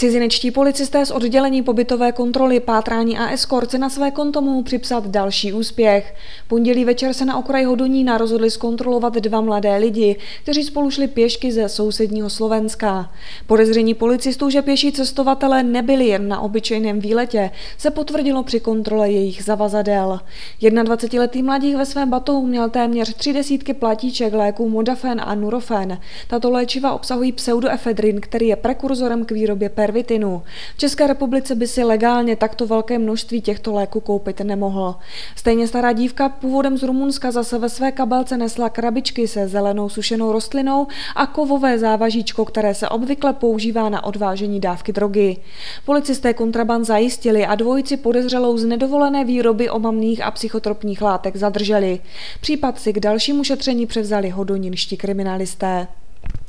Cizinečtí policisté z oddělení pobytové kontroly, pátrání a eskort se na své konto mohou připsat další úspěch. Pondělí večer se na okraji Hodonína rozhodli zkontrolovat dva mladé lidi, kteří spolu šli pěšky ze sousedního Slovenska. Podezření policistů, že pěší cestovatelé nebyli jen na obyčejném výletě, se potvrdilo při kontrole jejich zavazadel. 21letý mladík ve svém batohu měl téměř 30 platíček léků Modafen a Nurofen. Tato léčiva obsahují pseudoefedrin, který je prekurzorem k výrobě pervitinu. V České republice by si legálně takto velké množství těchto léků koupit nemohl. Stejně stará dívka původem z Rumunska zase ve své kabelce nesla krabičky se zelenou sušenou rostlinou a kovové závažíčko, které se obvykle používá na odvážení dávky drogy. Policisté kontraband zajistili a dvojici podezřelou z nedovolené výroby omamných a psychotropních látek zadrželi. Případ si k dalšímu šetření převzali hodonínští kriminalisté.